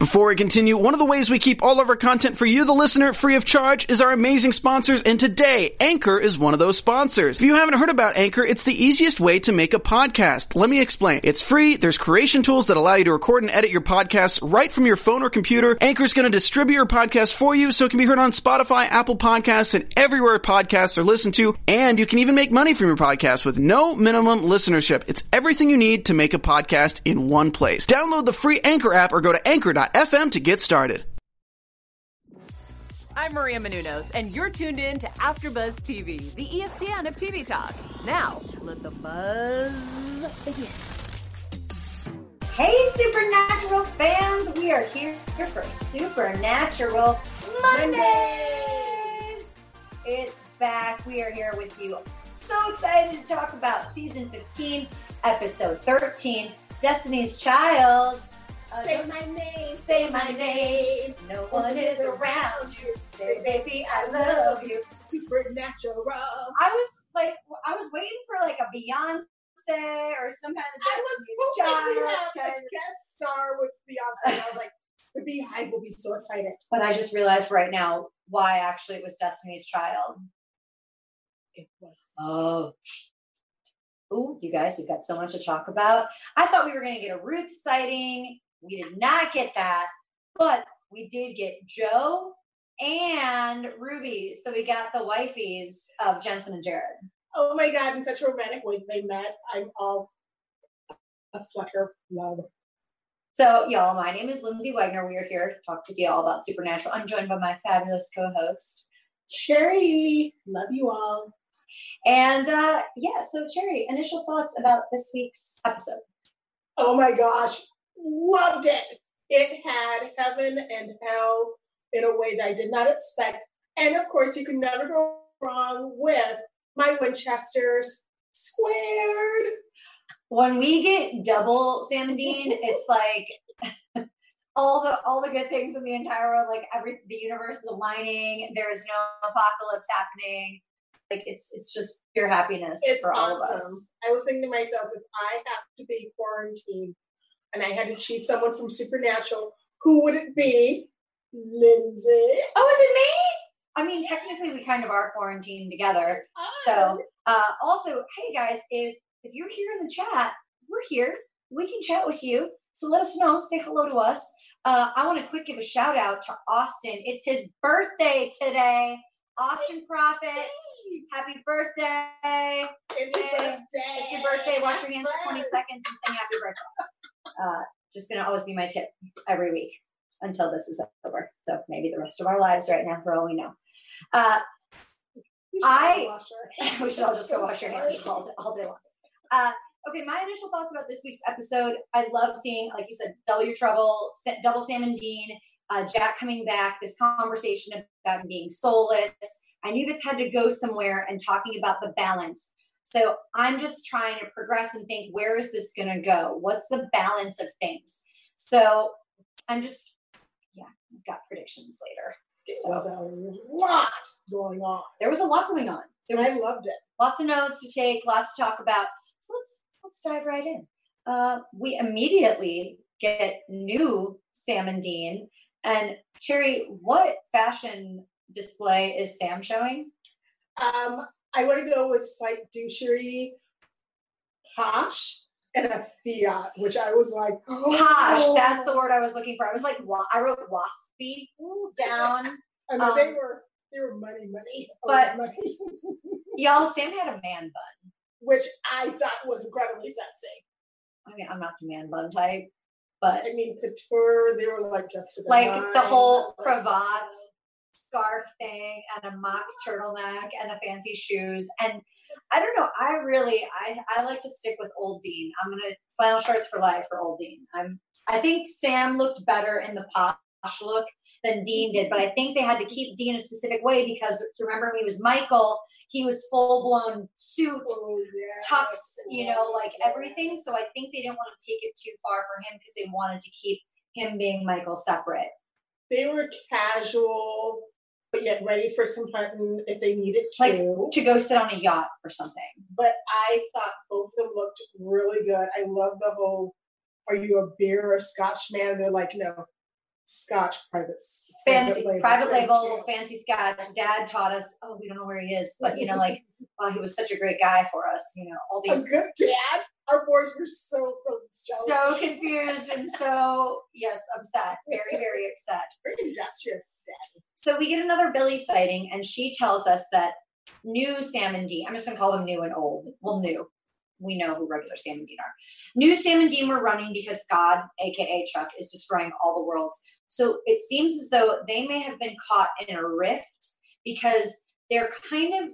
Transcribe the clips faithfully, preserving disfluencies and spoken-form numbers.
Before we continue, one of the ways we keep all of our content for you, the listener, free of charge is our amazing sponsors, and today, Anchor is one of those sponsors. If you haven't heard about Anchor, it's the easiest way to make a podcast. Let me explain. It's free, there's creation tools that allow you to record and edit your podcasts right from your phone or computer. Anchor's going to distribute your podcast for you so it can be heard on Spotify, Apple Podcasts, and everywhere podcasts are listened to, and you can even make money from your podcast with no minimum listenership. It's everything you need to make a podcast in one place. Download the free Anchor app or go to anchor dot f m to get started. I'm Maria Menounos, and you're tuned in to AfterBuzz T V, the E S P N of T V talk. Now, let the buzz begin. Hey, Supernatural fans! We are here for Supernatural Mondays! It's back. We are here with you. So excited to talk about Season fifteen, Episode thirteen, Destiny's Child. Uh, say my name, say my name. No one is around you. Say, baby, I love you. Supernatural. I was like, I was waiting for like a Beyonce or some kind of I was hoping we have a guest star with Beyonce. And I was like, the Beehive will be so excited. But I just realized right now why actually it was Destiny's Child. It was. Oh. Ooh, you guys, we've got so much to talk about. I thought we were going to get a Ruth sighting. We did not get that, but we did get Joe and Ruby. So we got the wifeys of Jensen and Jared. Oh my God, in such a romantic way they met. I'm all a flutter love. So y'all, my name is Lindsay Wagner. We are here to talk to you all about Supernatural. I'm joined by my fabulous co-host, Cherry. Love you all. And uh, yeah, so Cherry, initial thoughts about this week's episode. Oh my gosh. Loved it. It had heaven and hell in a way that I did not expect. And of course, you can never go wrong with my Winchesters squared. When we get double Sam and Dean, it's like all the all the good things in the entire world, like every the universe is aligning. There is no apocalypse happening. Like it's it's just pure happiness it's for all awesome. of us. I was thinking to myself, if I have to be quarantined and I had to choose someone from Supernatural, who would it be? Lindsay. Oh, is it me? I mean, technically, we kind of are quarantined together. So, uh, also, hey guys, if if you're here in the chat, we're here. We can chat with you. So let us know. Say hello to us. Uh, I want to quick give a shout out to Austin. It's his birthday today. Austin Prophet. Happy birthday. It's your birthday. It's your birthday. Wash your hands for twenty seconds and sing happy birthday. Uh, just going to always be my tip every week until this is over. So maybe the rest of our lives right now, for all we know. Uh, I, we should all just go wash our hands all, all day long. Uh, okay, my initial thoughts about this week's episode. I love seeing, like you said, Double Your Trouble, Double Sam and Dean, uh, Jack coming back, this conversation about him being soulless. I knew this had to go somewhere and talking about the balance. So I'm just trying to progress and think, where is this going to go? What's the balance of things? So I'm just, yeah, I've got predictions later. It so. was a lot going on. There was a lot going on. There was I loved it. Lots of notes to take, lots to talk about. So let's let's dive right in. Uh, we immediately get new Sam and Dean. And Cherry, what fashion display is Sam showing? Um, I want to go with slight douchery, posh, and a Fiat, which I was like, oh. Posh. That's the word I was looking for. I was like, wa- I wrote waspy down. I mean, um, they were they were money, money, but money. Y'all, Sam had a man bun, which I thought was incredibly sexy. I mean, I'm not the man bun type, but I mean, couture. They were like just to the like line. the whole cravat. Scarf thing and a mock turtleneck and the fancy shoes. And I don't know, I really I, I like to stick with old Dean. I'm gonna flannel shirts for life for old Dean. I'm I think Sam looked better in the posh look than Dean did, but I think they had to keep Dean a specific way because remember when he was Michael, he was full blown suit, oh, yeah. tux, you know, like everything. So I think they didn't want to take it too far for him because they wanted to keep him being Michael separate. They were casual, but yet ready for some hunting if they needed to. Like to go sit on a yacht or something. But I thought both of them looked really good. I love the whole, are you a beer or scotch man? And they're like, no, Scotch private fancy private label, private label too. fancy Scotch. Dad taught us. Oh, we don't know where he is, but you know, like, oh, he was such a great guy for us. You know, all A these good dad. Our boys were so jealous. so confused and so yes, upset. Very very upset. Very industrious dad. So we get another Billy sighting, and she tells us that new Sam and Dean. I'm just gonna call them new and old. Well, new. We know who regular Sam and Dean are. New Sam and Dean were running because God, aka Chuck, is destroying all the worlds. So it seems as though they may have been caught in a rift because they're kind of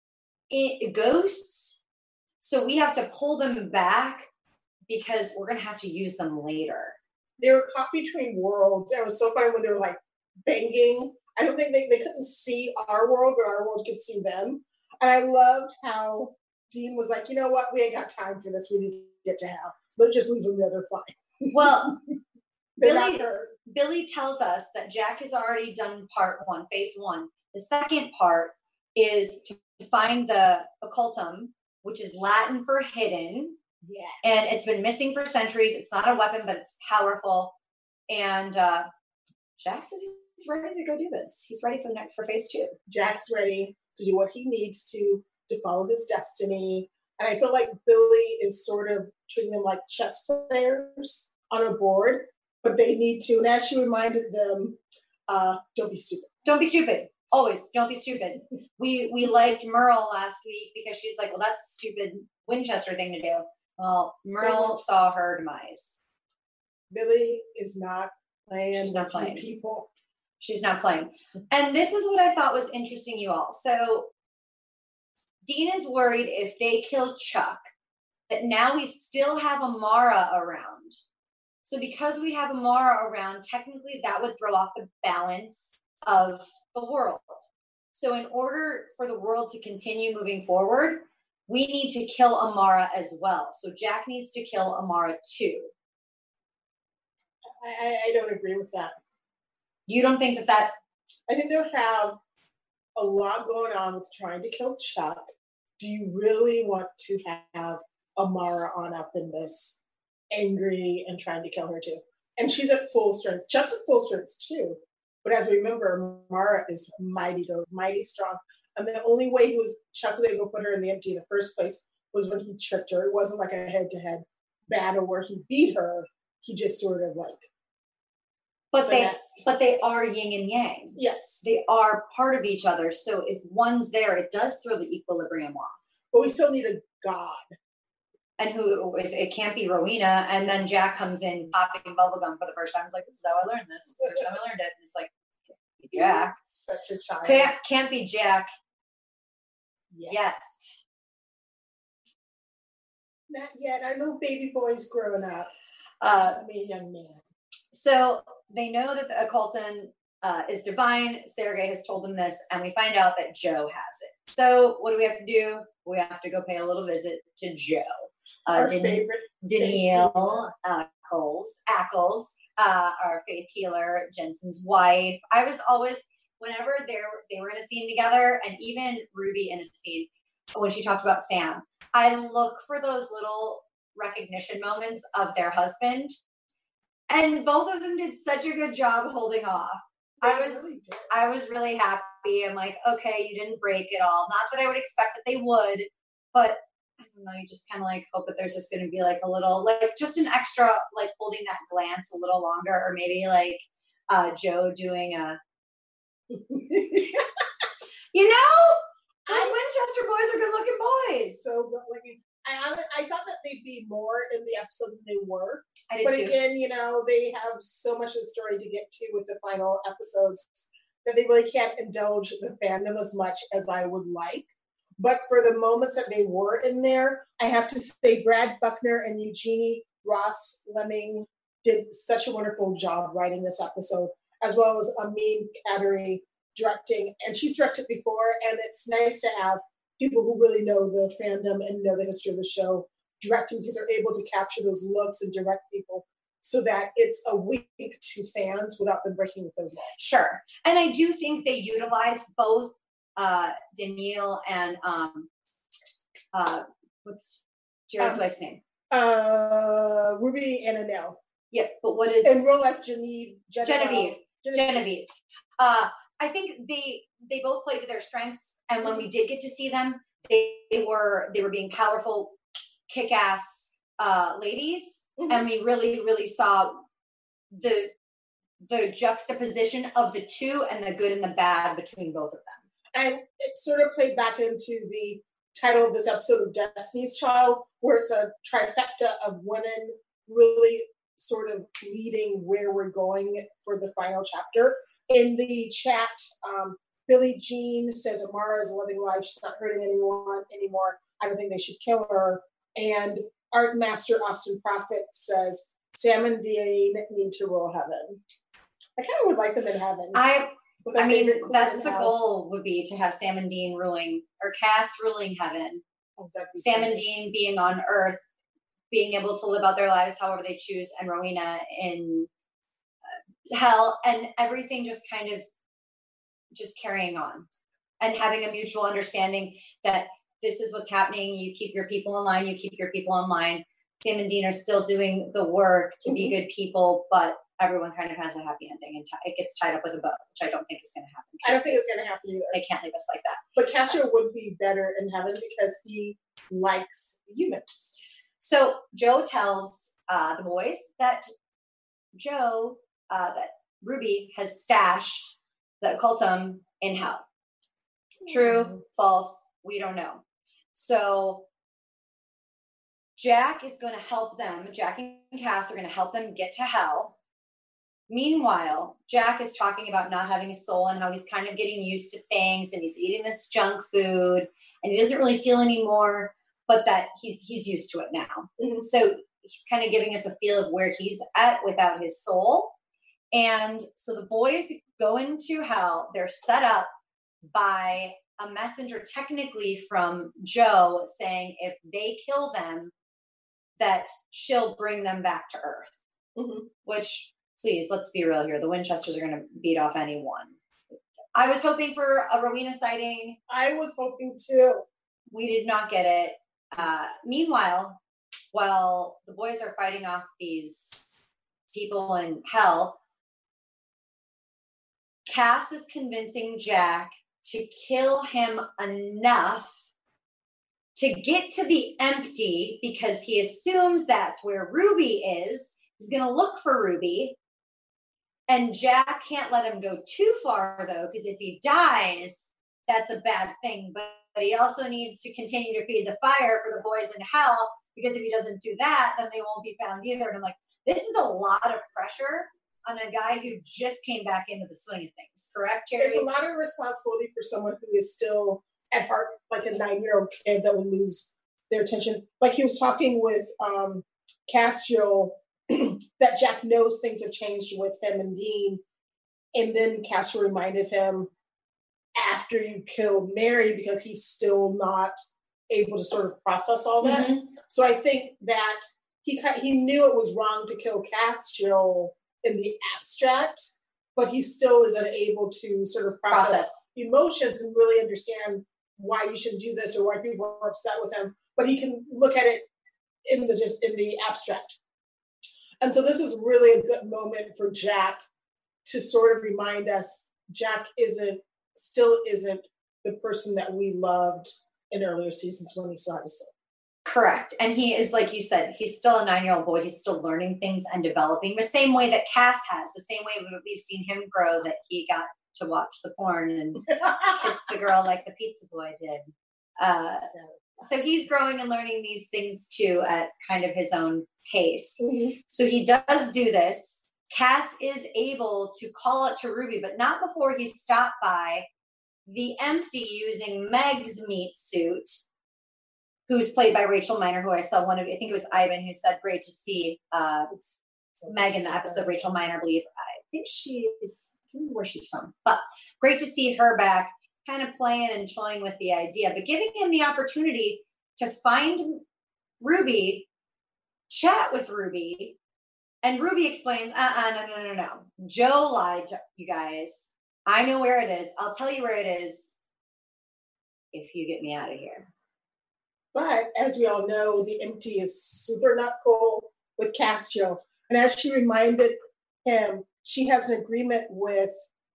it, ghosts. So we have to pull them back because we're going to have to use them later. They were caught between worlds. It was so funny when they were like banging. I don't think they, they couldn't see our world, but our world could see them. And I loved how Dean was like, you know what? We ain't got time for this. We need to get to hell. Let's just leave them there. They're fine. Well, They're Billy, not hurt. Billy tells us that Jack has already done part one, phase one. The second part is to find the occultum, which is Latin for hidden. Yes. And it's been missing for centuries. It's not a weapon, but it's powerful. And uh, Jack says he's ready to go do this. He's ready for the next, for phase two. Jack's ready to do what he needs to to follow his destiny. And I feel like Billy is sort of treating them like chess players on a board, but they need to. And as she reminded them, uh, don't be stupid. Don't be stupid. Always, don't be stupid. We we liked Merle last week because she's like, well, that's a stupid Winchester thing to do. Well, Merle So, saw her demise. Billy is not playing She's not with you playing. people. She's not playing. And this is what I thought was interesting, you all. So Dean is worried if they kill Chuck, that now we still have Amara around. So because we have Amara around, technically that would throw off the balance of the world. So in order for the world to continue moving forward, we need to kill Amara as well. So Jack needs to kill Amara too. I, I, I don't agree with that. You don't think that that... I think they'll have a lot going on with trying to kill Chuck. Do you really want to have Amara on up in this, angry and trying to kill her too? And she's at full strength. Chuck's at full strength too. But as we remember, Amara is mighty, though, mighty strong. And the only way he was Chuck was able to put her in the empty in the first place was when he tricked her. It wasn't like a head-to-head battle where he beat her. He just sort of like But they, finessed. but they are yin and yang. Yes. They are part of each other. So if one's there, it does throw the equilibrium off. But we still need a god. And who is, it can't be Rowena. And then Jack comes in popping bubblegum for the first time. It's like, this is how I learned this. This is the first time I learned it. And it's like, can't be Jack. Such a child. Can't, can't be Jack. Yeah. Yes. Not yet. I know baby boy's growing up. Uh, I mean, young man. so they know that the occultan uh, is divine. Sergei has told them this. And we find out that Joe has it. So what do we have to do? We have to go pay a little visit to Joe. Uh, Our Dan- favorite. Danielle Ackles, Ackles uh, our faith healer, Jensen's wife. I was always, whenever they were, they were in a scene together, and even Ruby in a scene, when she talked about Sam, I look for those little recognition moments of their husband. And both of them did such a good job holding off. They I was really did. I was really happy. I'm like, okay, you didn't break it all. Not that I would expect that they would, but I don't know, you just kind of like hope that there's just going to be like a little, like just an extra, like holding that glance a little longer, or maybe like uh, Joe doing a, you know, those Winchester boys are good looking boys. So good looking. I, I thought that they'd be more in the episode than they were. I did But too. again, you know, they have so much of the story to get to with the final episodes that they really can't indulge the fandom as much as I would like. But for the moments that they were in there, I have to say Brad Buckner and Eugenie Ross Lemming did such a wonderful job writing this episode, as well as Amin Kadri directing. And she's directed before, and it's nice to have people who really know the fandom and know the history of the show directing, because they're able to capture those looks and direct people so that it's a wink to fans without them breaking the third wall. Sure. And I do think they utilized both uh, Danielle and um, uh, what's Jared's Um, wife's name? Uh, Ruby and Anel. Yeah, but what is in real life? Genevieve. Genevieve. Genevieve. Uh, I think they they both played to their strengths, and when we did get to see them, they, they were they were being powerful, kick-ass uh, ladies, mm-hmm. and we really really saw the the juxtaposition of the two and the good and the bad between both of them. And it sort of played back into the title of this episode of Destiny's Child, where it's a trifecta of women really sort of leading where we're going for the final chapter. In the chat, um, Billie Jean says Amara is living life. She's not hurting anyone anymore. I don't think they should kill her. And Art Master Austin Prophet says Sam and Dean need to rule heaven. I kind of would like them in heaven. I I mean, that's the goal would be to have Sam and Dean ruling, or Cass ruling heaven. Oh, Sam and Dean being on Earth, being able to live out their lives however they choose, and Rowena in uh, hell, and everything just kind of just carrying on and having a mutual understanding that this is what's happening. You keep your people in line. You keep your people in line. Sam and Dean are still doing the work to mm-hmm. be good people, but everyone kind of has a happy ending, and t- it gets tied up with a bow, which I don't think is going to happen. I don't think it's going to happen either. They can't leave us like that. But Castiel would be better in heaven because he likes humans. So Joe tells uh, the boys that Joe, uh, that Ruby has stashed the occultum in hell. True, mm. false, we don't know. So Jack is going to help them. Jack and Cass are going to help them get to hell. Meanwhile, Jack is talking about not having a soul and how he's kind of getting used to things, and he's eating this junk food and he doesn't really feel anymore, but that he's he's used to it now. Mm-hmm. So he's kind of giving us a feel of where he's at without his soul. And so the boys go into hell. They're set up by a messenger, technically from Joe, saying if they kill them, that she'll bring them back to Earth. Mm-hmm. Which, please, let's be real here. The Winchesters are going to beat off anyone. I was hoping for a Rowena sighting. I was hoping too. We did not get it. Uh, meanwhile, while the boys are fighting off these people in hell, Cass is convincing Jack to kill him enough to get to the empty, because he assumes that's where Ruby is. He's going to look for Ruby. And Jack can't let him go too far, though, because if he dies, that's a bad thing. But, but he also needs to continue to feed the fire for the boys in hell, because if he doesn't do that, then they won't be found either. And I'm like, this is a lot of pressure on a guy who just came back into the swing of things. Correct, Jerry? It's a lot of responsibility for someone who is still at heart like a nine-year-old kid that would lose their attention. Like he was talking with um, Castiel, that Jack knows things have changed with him and Dean. And then Castiel reminded him after you killed Mary, because he's still not able to sort of process all that. Mm-hmm. So I think that he he knew it was wrong to kill Castiel in the abstract, but he still isn't able to sort of process, process emotions and really understand why you should do this or why people are upset with him. But he can look at it in the just in the abstract. And so this is really a good moment for Jack to sort of remind us Jack isn't, still isn't the person that we loved in earlier seasons when we saw his son. Correct. And he is, like you said, he's still a nine-year-old boy. He's still learning things and developing the same way that Cass has, the same way we've seen him grow, that he got to watch the porn and kiss the girl like the pizza boy did. Uh, so he's growing and learning these things too at kind of his own pace. Mm-hmm. So he does do this. Cass is able to call it to Ruby, but not before he's stopped by the empty using Meg's meat suit, who's played by Rachel Miner, who I saw one of, I think it was Ivan, who said, great to see uh, Meg in the episode. Rachel Miner, I believe. I think she's, I can't remember where she's from, but great to see her back, kind of playing and toying with the idea, but giving him the opportunity to find Ruby, chat with Ruby, and Ruby explains, uh-uh, no, no, no, no. Joe lied to you guys. I know where it is. I'll tell you where it is if you get me out of here. But as we all know, the empty is super not cool with Castiel. And as she reminded him, she has an agreement with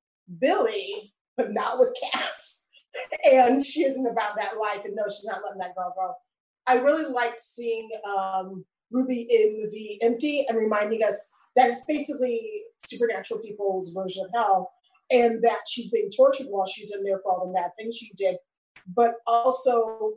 Billy, but not with Cass. And she isn't about that life. And no, she's not letting that go go. I really liked seeing um, Ruby in the empty and reminding us that it's basically supernatural people's version of hell, and that she's being tortured while she's in there for all the bad things she did, but also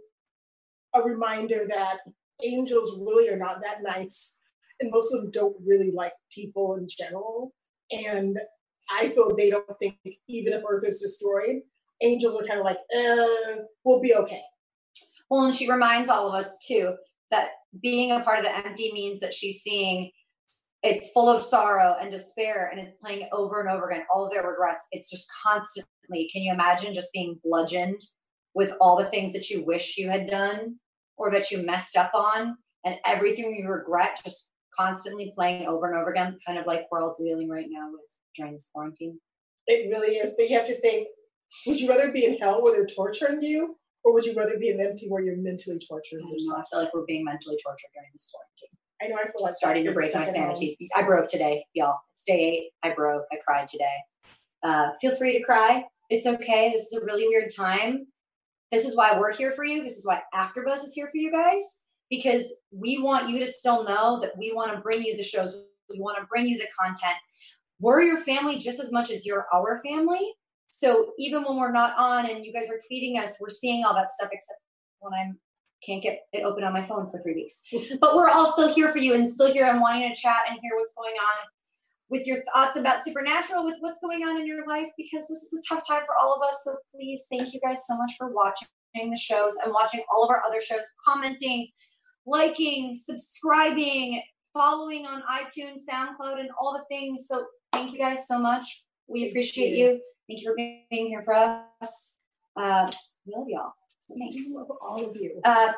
a reminder that angels really are not that nice, and most of them don't really like people in general. And I feel they don't think, even if Earth is destroyed, angels are kind of like, uh, we'll be okay. Well, and she reminds all of us, too, that being a part of the empty means that she's seeing it's full of sorrow and despair, and it's playing over and over again, all of their regrets. It's just constantly, can you imagine just being bludgeoned with all the things that you wish you had done or that you messed up on, and everything you regret just constantly playing over and over again, kind of like we're all dealing right now with during this quarantine? It really is, but you have to think, would you rather be in hell where they're torturing you, or would you rather be in empty where you're mentally torturing I, know, yourself? I feel like we're being mentally tortured during this quarantine. I know, I feel like starting to break my sanity. Home. I broke today, y'all. It's day eight. I broke. I cried today. Uh, feel free to cry. It's okay. This is a really weird time. This is why we're here for you. This is why AfterBuzz is here for you guys, because we want you to still know that we want to bring you the shows. We want to bring you the content. We're your family just as much as you're our family. So even when we're not on and you guys are tweeting us, we're seeing all that stuff, except when I'm can't get it open on my phone for three weeks. But we're all still here for you and still here and wanting to chat and hear what's going on with your thoughts about Supernatural, with what's going on in your life, because this is a tough time for all of us. So please, thank you guys so much for watching the shows and watching all of our other shows, commenting, liking, subscribing, following on iTunes, SoundCloud, and all the things. So thank you guys so much. We thank appreciate you. you. Thank you for being here for us. Uh, we love y'all. Thanks. I love all of you. Uh,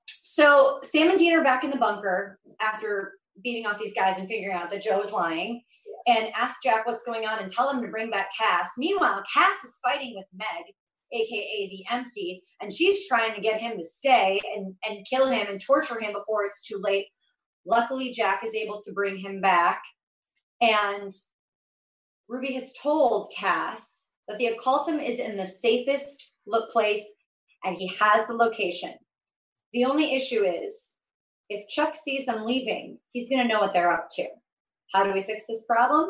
so Sam and Dean are back in the bunker after beating off these guys and figuring out that Joe is lying, yes. and ask Jack what's going on and tell him to bring back Cass. Meanwhile, Cass is fighting with Meg, aka the Empty, and she's trying to get him to stay and, and kill him and torture him before it's too late. Luckily, Jack is able to bring him back, and Ruby has told Cass that the occultum is in the safest look place, and he has the location. The only issue is, if Chuck sees them leaving, he's going to know what they're up to. How do we fix this problem?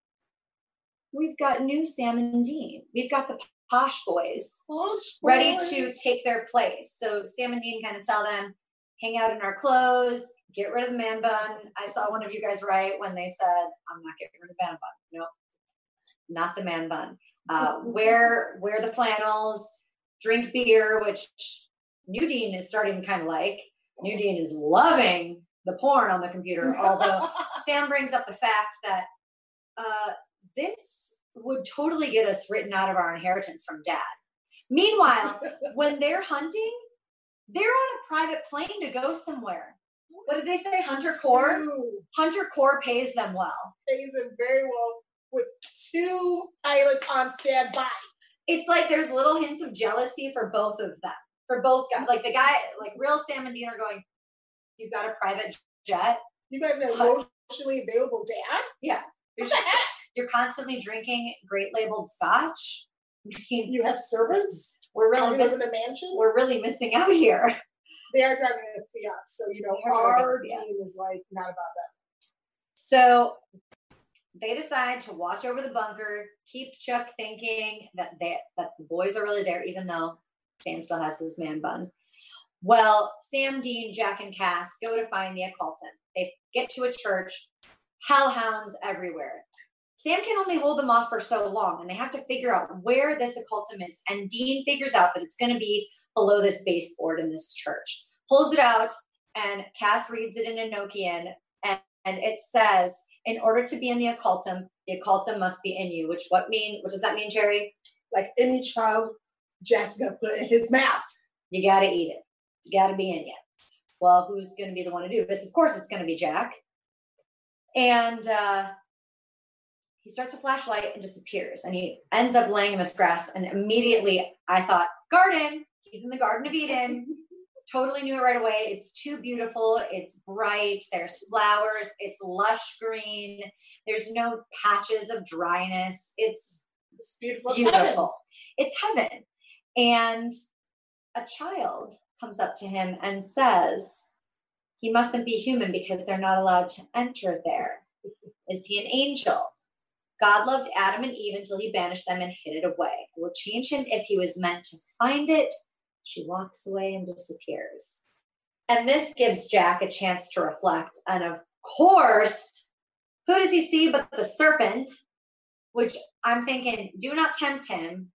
We've got new Sam and Dean. We've got the Posh Boys Posh ready boys. to take their place. So Sam and Dean kind of tell them, hang out in our clothes, get rid of the man bun. I saw one of you guys write when they said, I'm not getting rid of the man bun. No, not the man bun. Uh, wear, wear the flannels, drink beer, which New Dean is starting to kind of like. New Dean is loving the porn on the computer, although Sam brings up the fact that uh, this would totally get us written out of our inheritance from Dad. Meanwhile, when they're hunting, they're on a private plane to go somewhere. What did they say? Hunter Corps? Hunter Corps pays them well. Pays them very well with two pilots on standby. It's like there's little hints of jealousy for both of them. For both guys. Like the guy, like real Sam and Dean are going, you've got a private jet. You got an emotionally available dad? Yeah. You're, what the heck? You're constantly drinking great labeled scotch. You have servants? We're really miss- live in a mansion? We're really missing out here. They are driving a Fiat, so you know our Dean is like not about that. So they decide to watch over the bunker, keep Chuck thinking that they that the boys are really there, even though Sam still has his man bun. Well, Sam, Dean, Jack, and Cass go to find the occultant. They get to a church, hellhounds everywhere. Sam can only hold them off for so long, and they have to figure out where this occultum is. And Dean figures out that it's going to be below this baseboard in this church. Pulls it out, and Cass reads it in Enochian, and, and it says, in order to be in the occultum, the occultum must be in you. Which what mean? What does that mean, Jerry? Like any child, Jack's going to put in his mouth. You got to eat it. It's got to be in you. Well, who's going to be the one to do this? Of course, it's going to be Jack. And uh, he starts a flashlight and disappears. And he ends up laying in this grass. And immediately I thought, garden. He's in the Garden of Eden. totally knew it right away. It's too beautiful. It's bright. There's flowers. It's lush green. There's no patches of dryness. It's, it's beautiful. beautiful. It's heaven. And a child comes up to him and says, he mustn't be human because they're not allowed to enter there. Is he an angel? God loved Adam and Eve until he banished them and hid it away. I will change him if he was meant to find it. She walks away and disappears. And this gives Jack a chance to reflect. And of course, who does he see but the serpent? Which I'm thinking, do not tempt him.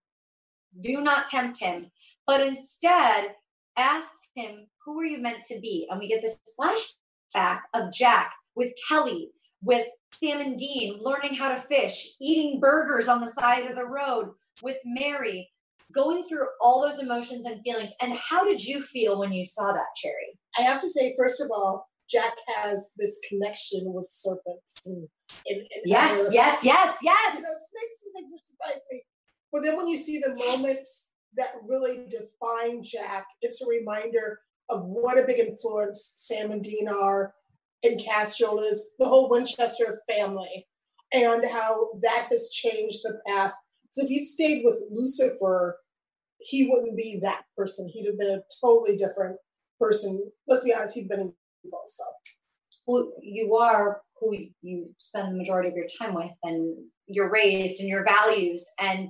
Do not tempt him. But instead, asks him, who are you meant to be? And we get this flashback of Jack with Kelly, with Sam and Dean, learning how to fish, eating burgers on the side of the road, with Mary, going through all those emotions and feelings. And how did you feel when you saw that, Cherry? I have to say, first of all, Jack has this connection with serpents. And, and, and yes, other, yes, yes, yes. You know, snakes and things that surprise me. But then when you see the yes. moments that really define Jack, it's a reminder of what a big influence Sam and Dean are, and Castiel is, the whole Winchester family, and how that has changed the path. So if he stayed with Lucifer, he wouldn't be that person. He'd have been a totally different person. Let's be honest, he'd been evil. So, well, you are who you spend the majority of your time with, and you're raised, and your values. And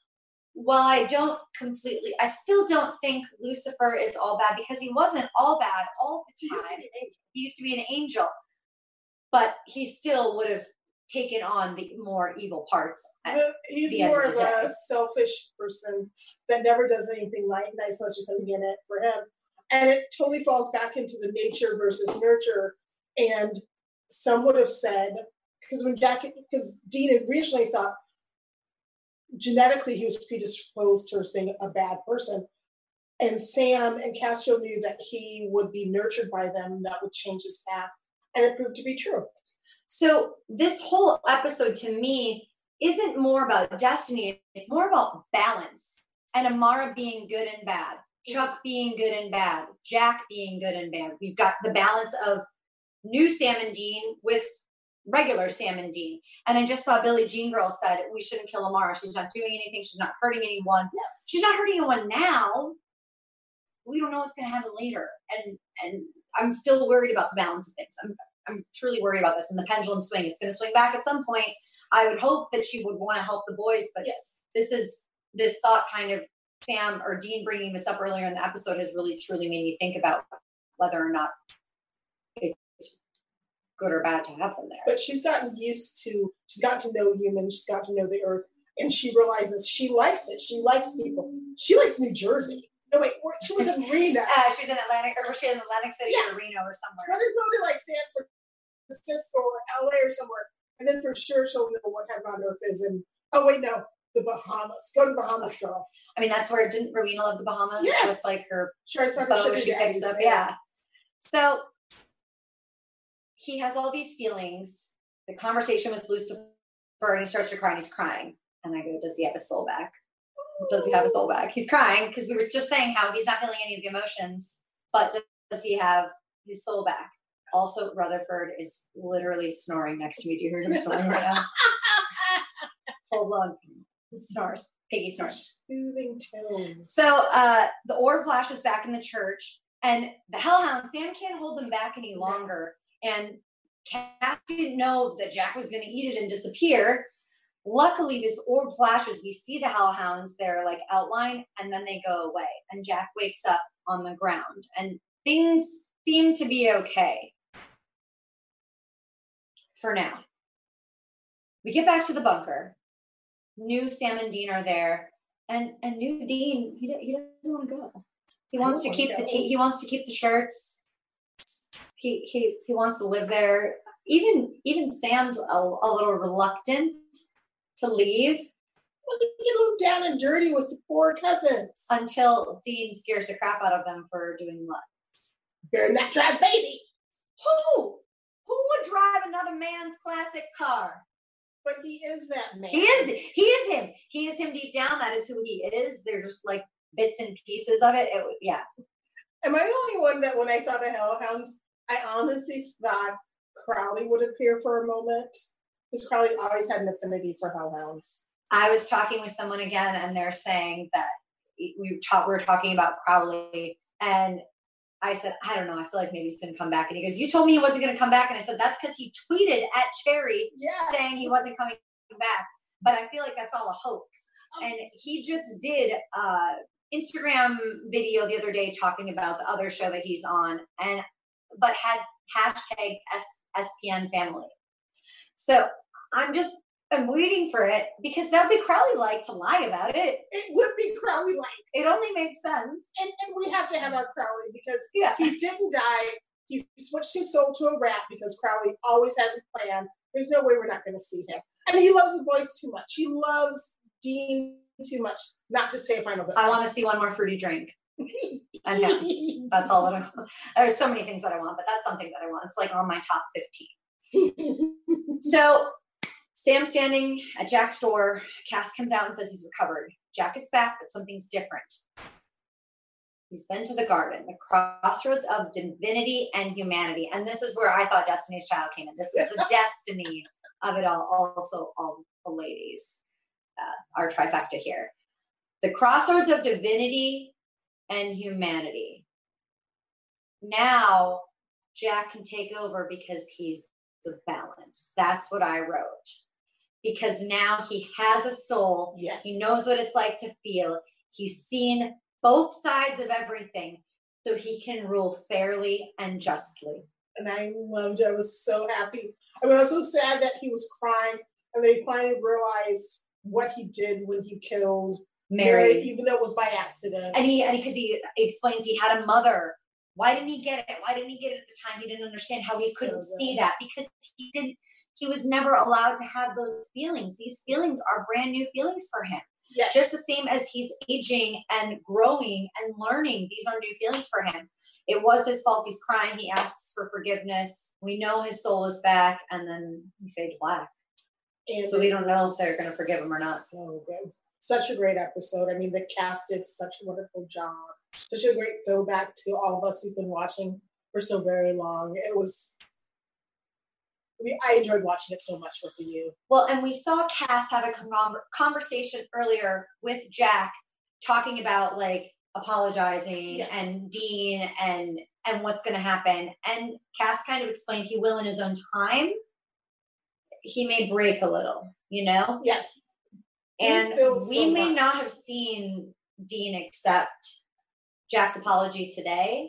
while I don't completely, I still don't think Lucifer is all bad, because he wasn't all bad all the time. He used to be an angel, but he still would have taken on the more evil parts. The, he's more of, of a selfish person that never does anything like nice unless there's something in it for him. And it totally falls back into the nature versus nurture. And some would have said, because when Jack, because Dean originally thought genetically he was predisposed towards being a bad person. And Sam and Castiel knew that he would be nurtured by them, and that would change his path. And it proved to be true. So this whole episode to me isn't more about destiny. It's more about balance. And Amara being good and bad, Chuck being good and bad, Jack being good and bad. We've got the balance of new Sam and Dean with regular Sam and Dean. And I just saw Billie Jean Girl said, we shouldn't kill Amara. She's not doing anything. She's not hurting anyone. Yes. She's not hurting anyone now. We don't know what's going to happen later. And and I'm still worried about the balance of things. I'm I'm truly worried about this. And the pendulum swing, it's going to swing back at some point. I would hope that she would want to help the boys, but yes. this is this thought kind of Sam or Dean bringing this up earlier in the episode has really truly made me think about whether or not it's good or bad to have them there. But she's gotten used to, she's gotten to know humans, she's gotten to know the earth, and she realizes she likes it. She likes people. She likes New Jersey. No, wait, she was in Reno. Uh, she's in Atlantic, or was she in Atlantic City yeah. or Reno or somewhere? Let her go to like San Francisco or L A or somewhere, and then for sure she'll know what heaven on earth is. And oh wait, no, the Bahamas. Go to the Bahamas, girl. I mean, that's where didn't Rowena love the Bahamas? Yes, with like her sure, bow she picks up. Yeah. So he has all these feelings. The conversation with Lucifer, and he starts to cry, and he's crying. And I go, does he have his soul back? Does he have his soul back? He's crying because we were just saying how he's not feeling any of the emotions, but does he have his soul back? Also, Rutherford is literally snoring next to me. Do you hear him snoring right now? Full blown snores. Piggy snores. Soothing tones. So uh, the orb flashes back in the church, and the Hellhounds, Sam can't hold them back any longer. And Cat didn't know that Jack was going to eat it and disappear. Luckily, this orb flashes. We see the Hellhounds. They're like outlined, and then they go away. And Jack wakes up on the ground, and things seem to be okay for now. We get back to the bunker. New Sam and Dean are there, and and new Dean he he doesn't want to go. He wants to keep the te- he wants to keep the shirts. He he he wants to live there. Even even Sam's a, a little reluctant to leave. Well, they get a little down and dirty with the poor cousins. Until Dean scares the crap out of them for doing what? Better not drive baby. Who? Who would drive another man's classic car? But he is that man. He is. He is him. He is him deep down. That is who he is. They're just like bits and pieces of it. it yeah. Am I the only one that when I saw the Hellhounds, I honestly thought Crowley would appear for a moment? Because Crowley always had an affinity for Hellhounds. I was talking with someone again, and they're saying that we, talk, we were talking about Crowley, and I said, I don't know, I feel like maybe he's going to come back. And he goes, you told me he wasn't going to come back. And I said, that's because he tweeted at Cherry yes. saying he wasn't coming back. But I feel like that's all a hoax. Oh. And he just did uh Instagram video the other day talking about the other show that he's on, and but had hashtag S- SPN family. So I'm just I'm waiting for it because that would be Crowley-like to lie about it. It would be Crowley-like. It only makes sense. And and we have to have our Crowley because yeah. he didn't die. He switched his soul to a rat because Crowley always has a plan. There's no way we're not going to see him. And he loves the boys too much. He loves Dean too much. Not to say final bit. I want to see one more fruity drink. And yeah, that's all that I want. There's so many things that I want, but that's something that I want. It's like on my top fifteen. So Sam's standing at Jack's door. Cass comes out and says he's recovered. Jack is back, but something's different. He's been to the garden, the crossroads of divinity and humanity. And this is where I thought Destiny's Child came in. This is the destiny of it all. Also, all the ladies, uh, our trifecta here. The crossroads of divinity and humanity. Now, Jack can take over because he's the balance. That's what I wrote. Because now he has a soul. Yes. He knows what it's like to feel. He's seen both sides of everything, so he can rule fairly and justly. And I loved it. I was so happy. I mean, I was so sad that he was crying, and they finally realized what he did when he killed Mary, Mary even though it was by accident. And he, and because he, he explains he had a mother. Why didn't he get it? Why didn't he get it at the time? He didn't understand how he couldn't so see that because he didn't. He was never allowed to have those feelings. These feelings are brand new feelings for him. Yes. Just the same as he's aging and growing and learning, these are new feelings for him. It was his fault. He's crying. He asks for forgiveness. We know his soul is back, and then he fades black. And so we don't know if they're going to forgive him or not. So good. Such a great episode. I mean, the cast did such a wonderful job. Such a great throwback to all of us who've been watching for so very long. It was... We, I enjoyed watching it so much with you. Well, and we saw Cass have a con- conversation earlier with Jack talking about like apologizing yes. and Dean and and what's going to happen. And Cass kind of explained he will in his own time. He may break a little, you know? Yeah. And we so may much. not have seen Dean accept Jack's apology today.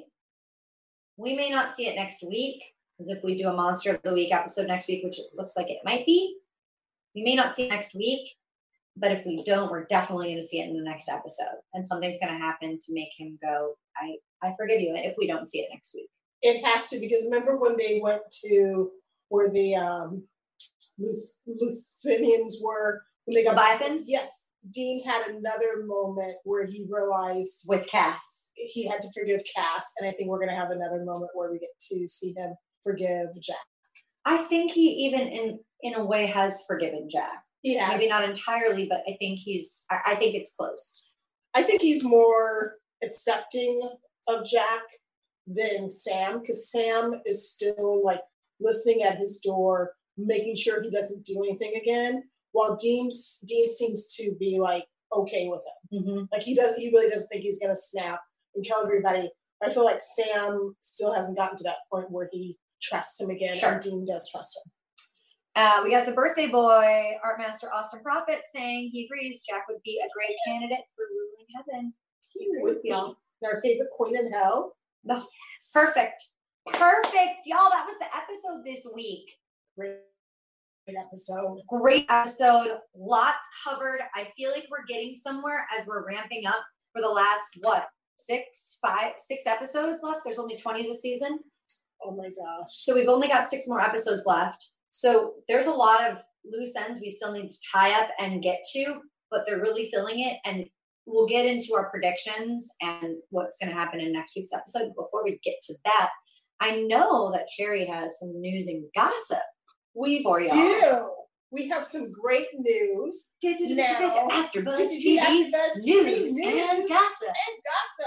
We may not see it next week. Because if we do a Monster of the Week episode next week, which it looks like it might be, we may not see it next week. But if we don't, we're definitely going to see it in the next episode. And something's going to happen to make him go, I, I forgive you, if we don't see it next week. It has to, because remember when they went to where the um, Luth- Luthanians were? When they got Leviathans? Yes. Dean had another moment where he realized... With Cass. He had to forgive Cass. And I think we're going to have another moment where we get to see him forgive Jack. I think he even in in a way has forgiven Jack. He has. Maybe not entirely, but I think he's I, I think it's close. I think he's more accepting of Jack than Sam, because Sam is still like listening at his door, making sure he doesn't do anything again, while Dean Dean seems to be like okay with it. Mm-hmm. Like he does he really doesn't think he's gonna snap and kill everybody. I feel like Sam still hasn't gotten to that point where he trusts him again, sure. and Dean does trust him. Uh, we got the birthday boy, Art Master Austin Prophet, saying he agrees Jack would be a great candidate for ruling heaven. He would be. Our favorite queen in hell. No, yes. Perfect. Perfect. Y'all, that was the episode this week. Great, great episode. Great episode. Lots covered. I feel like we're getting somewhere as we're ramping up for the last, what, six, five, six episodes left? There's only twenty this season. Oh my gosh. So we've only got six more episodes left. So there's a lot of loose ends we still need to tie up and get to, but they're really filling it. And we'll get into our predictions and what's going to happen in next week's episode. Before we get to that, I know that Cherry has some news and gossip we for y'all. do. We have some great news. Now, AfterBuzz T V news, news and gossip. And gossip.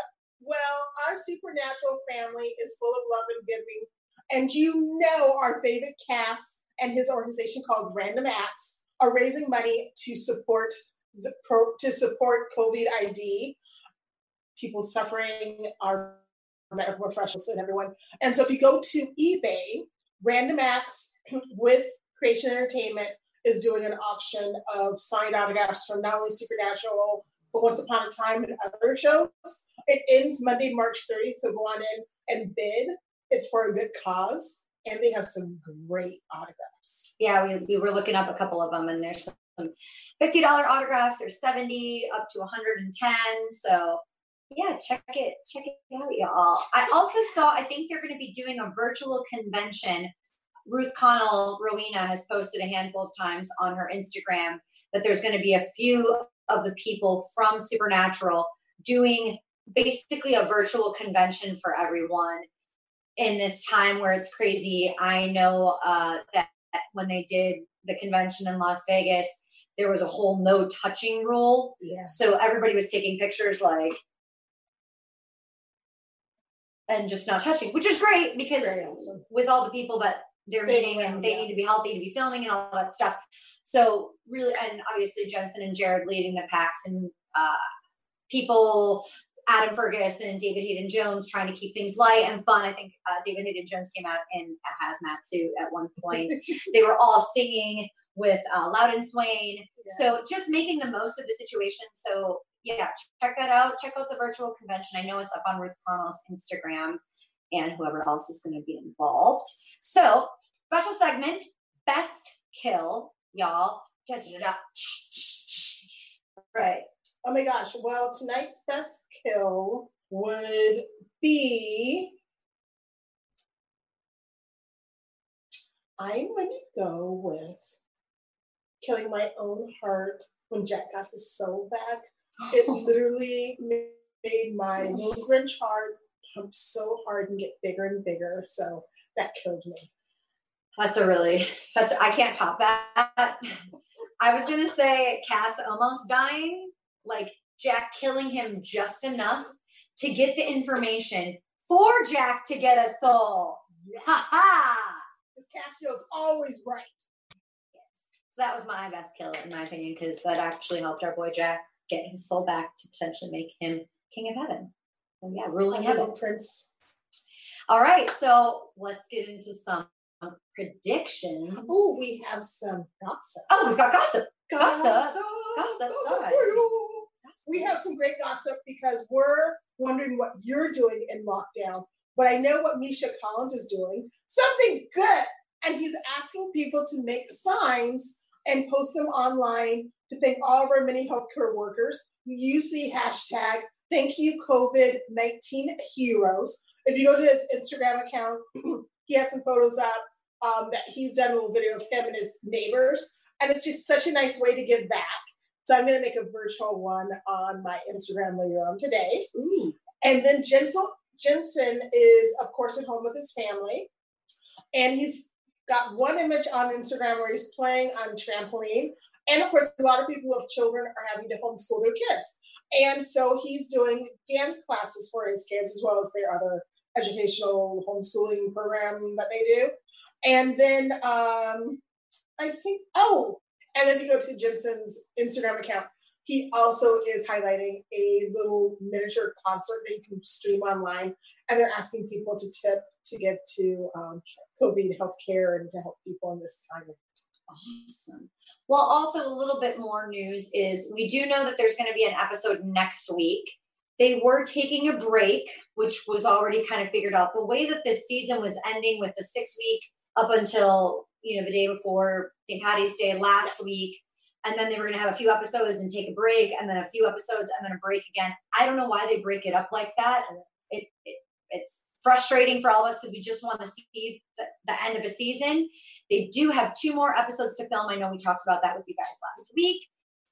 Well, our Supernatural family is full of love and giving. And you know our favorite Cass and his organization called Random Acts are raising money to support the pro, to support COVID I D, people suffering, our medical professionals and everyone. And so if you go to eBay, Random Acts with Creation Entertainment is doing an auction of signed autographs from not only Supernatural, but Once Upon a Time and other shows. It ends Monday, March thirtieth, so go on in and bid. It's for a good cause, and they have some great autographs. Yeah, we, we were looking up a couple of them, and there's some fifty dollars autographs. There's seventy up to one hundred ten. So yeah, check it, check it out, y'all. I also saw, I think they're going to be doing a virtual convention. Ruth Connell Rowena has posted a handful of times on her Instagram that there's going to be a few of the people from Supernatural doing basically a virtual convention for everyone in this time where it's crazy. I know uh, that when they did the convention in Las Vegas, there was a whole no touching rule. Yeah. So everybody was taking pictures like, and just not touching, which is great because awesome. With all the people that they're They meeting around, and they yeah. need to be healthy to be filming and all that stuff. So really, and obviously Jensen and Jared leading the packs and uh, people, Adam Fergus and David Hayden-Jones trying to keep things light and fun. I think uh, David Hayden-Jones came out in a hazmat suit at one point. They were all singing with uh, Loudon Swain. Yeah. So just making the most of the situation. So yeah, check that out. Check out the virtual convention. I know it's up on Ruth Connell's Instagram and whoever else is going to be involved. So special segment, best kill, y'all. Da, da, da, da. Right. Oh my gosh. Well, tonight's best kill would be, I'm going to go with killing my own heart when Jack got his soul back. It literally made my little Grinch heart pump so hard and get bigger and bigger. So that killed me. That's a really, that's, I can't top that. I was going to say Cass almost dying, like Jack killing him just enough to get the information for Jack to get a soul. Yes. Ha ha! Because Cassio's always right. Yes. So that was my best kill, in my opinion, because that actually helped our boy Jack get his soul back to potentially make him king of heaven. So yeah, ruling Little heaven. Prince. All right, so let's get into some predictions. Oh, we have some gossip. Oh, we've got gossip. Gossip. Gossip. Gossip. Gossip Sorry. for you. We have some great gossip because we're wondering what you're doing in lockdown. But I know what Misha Collins is doing. Something good. And he's asking people to make signs and post them online to thank all of our many healthcare workers. Use the hashtag Thank You COVID nineteen Heroes. If you go to his Instagram account, he has some photos up um, that he's done a little video of him and his neighbors. And it's just such a nice way to give back. So I'm going to make a virtual one on my Instagram later on today. Ooh. And then Jensen, Jensen is, of course, at home with his family. And he's got one image on Instagram where he's playing on trampoline. And of course, a lot of people with children are having to homeschool their kids. And so he's doing dance classes for his kids as well as their other educational homeschooling program that they do. And then um, I think, oh, and then if you go to Jensen's Instagram account, he also is highlighting a little miniature concert that you can stream online. And they're asking people to tip to give to um, COVID healthcare and to help people in this time. Awesome. Well, also a little bit more news is we do know that there's going to be an episode next week. They were taking a break, which was already kind of figured out. The way that this season was ending with the six week up until, you know, the day before Saint Patty's Day last week. And then they were going to have a few episodes and take a break and then a few episodes and then a break again. I don't know why they break it up like that. It, it It's frustrating for all of us because we just want to see the, the end of a season. They do have two more episodes to film. I know we talked about that with you guys last week.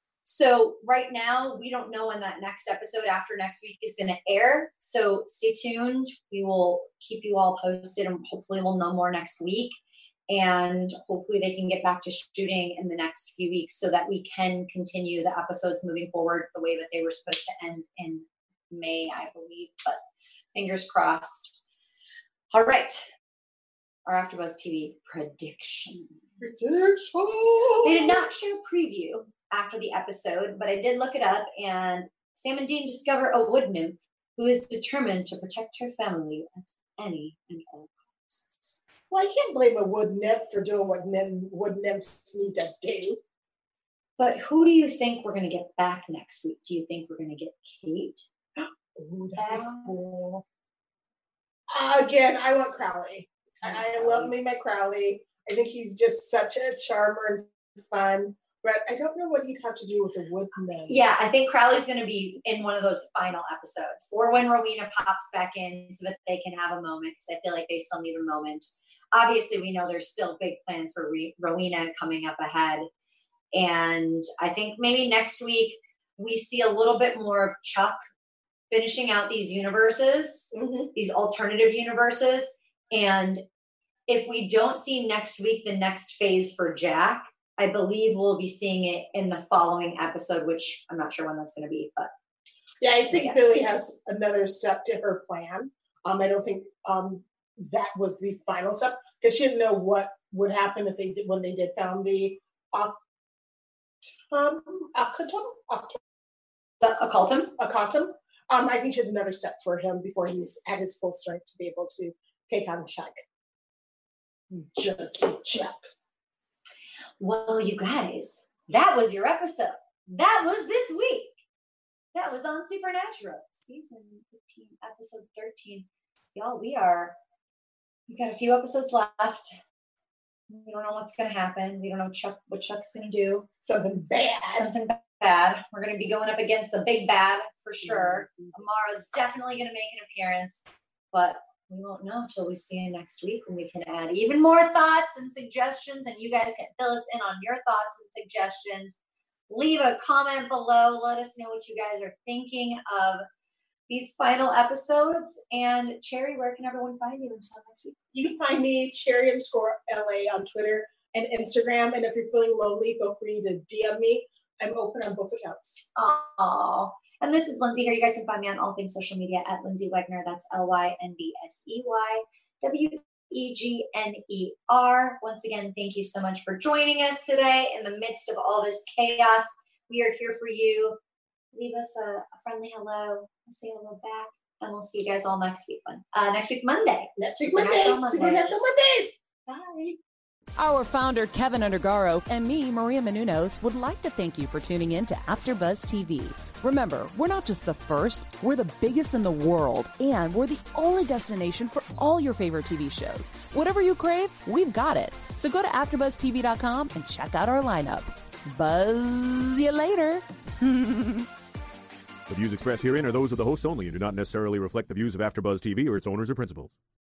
So right now, we don't know when that next episode after next week is going to air. So stay tuned. We will keep you all posted and hopefully we'll know more next week. And hopefully they can get back to shooting in the next few weeks so that we can continue the episodes moving forward the way that they were supposed to end in May, I believe, but fingers crossed. All right. Our AfterBuzz T V prediction. Prediction. They did not show a preview after the episode, but I did look it up, and Sam and Dean discover a wood nymph who is determined to protect her family at any and all costs. Well, I can't blame a wood nymph for doing what nymph, wood nymphs need to do. But who do you think we're going to get back next week? Do you think we're going to get Kate? Ooh, that'd be cool. Uh, again, I want Crowley. I, I love me my Crowley. I think he's just such a charmer and fun. But I don't know what he'd have to do with the wood nymph. Yeah, I think Crowley's going to be in one of those final episodes, or when Rowena pops back in so that they can have a moment, because I feel like they still need a moment. Obviously, we know there's still big plans for Re- Rowena coming up ahead. And I think maybe next week we see a little bit more of Chuck finishing out these universes, mm-hmm. these alternative universes. And if we don't see next week the next phase for Jack, I believe we'll be seeing it in the following episode, which I'm not sure when that's going to be. But yeah, I think I Billy has another step to her plan. Um, I don't think um, that was the final step, because she didn't know what would happen if they did, when they did found the uh, Um, occultum, occultum, the occultum, occultum. Um, I think she has another step for him before he's at his full strength to be able to take on Chuck. Chuck, Chuck. Well, you guys, that was your episode. That was this week. That was on Supernatural, season fifteen, episode thirteen. Y'all, we are. We got a few episodes left. We don't know what's going to happen. We don't know Chuck what Chuck's going to do. Something bad. Something bad. We're going to be going up against the big bad for sure. Mm-hmm. Amara's definitely going to make an appearance, but we won't know until we see you next week, when we can add even more thoughts and suggestions, and you guys can fill us in on your thoughts and suggestions. Leave a comment below. Let us know what you guys are thinking of these final episodes. And Cherry, where can everyone find you until next week? You can find me, Cherry underscore L A, on Twitter and Instagram. And if you're feeling lonely, feel free to D M me. I'm open on both accounts. Aww. And this is Lindsay here. You guys can find me on all things social media at Lindsay Wegner. That's L Y N D S E Y W E G N E R. Once again, thank you so much for joining us today in the midst of all this chaos. We are here for you. Leave us a, a friendly hello. Say hello back. And we'll see you guys all next week. Uh, next week, Monday. Next week, Monday. Supernatural Mondays. Bye. Our founder, Kevin Undergaro, and me, Maria Menounos, would like to thank you for tuning in to AfterBuzz T V. Remember, we're not just the first, we're the biggest in the world, and we're the only destination for all your favorite T V shows. Whatever you crave, we've got it. So go to after buzz t v dot com and check out our lineup. Buzz you later. The views expressed herein are those of the hosts only and do not necessarily reflect the views of AfterBuzz T V or its owners or principals.